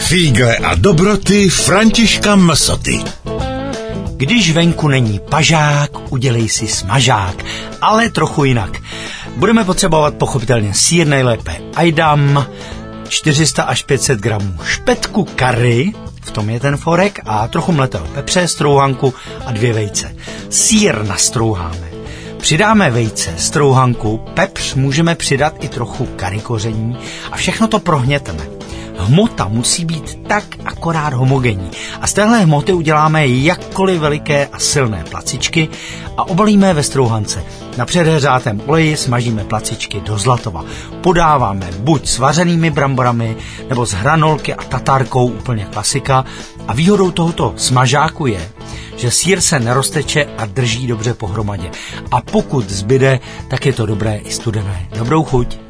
Fígle a dobroty Františka Msoty. Když venku není pažák, udělej si smažák, ale trochu jinak. Budeme potřebovat pochopitelně sýr, nejlépe Eidam, 400 až 500 gramů špetku curry, v tom je ten forek, a trochu mletého pepře, strouhanku a 2 vejce. Sýr nastrouháme. Přidáme vejce, strouhanku, pepř, můžeme přidat i trochu curry koření a všechno to prohněteme. Hmota musí být tak akorát homogenní a z téhle hmoty uděláme jakkoliv veliké a silné placičky a obalíme ve strouhance. Na předehřátém oleji smažíme placičky do zlatova. Podáváme buď s vařenými bramborami nebo s hranolky a tatárkou, úplně klasika. A výhodou tohoto smažáku je, že sýr se nerozteče a drží dobře pohromadě. A pokud zbyde, tak je to dobré i studené. Dobrou chuť!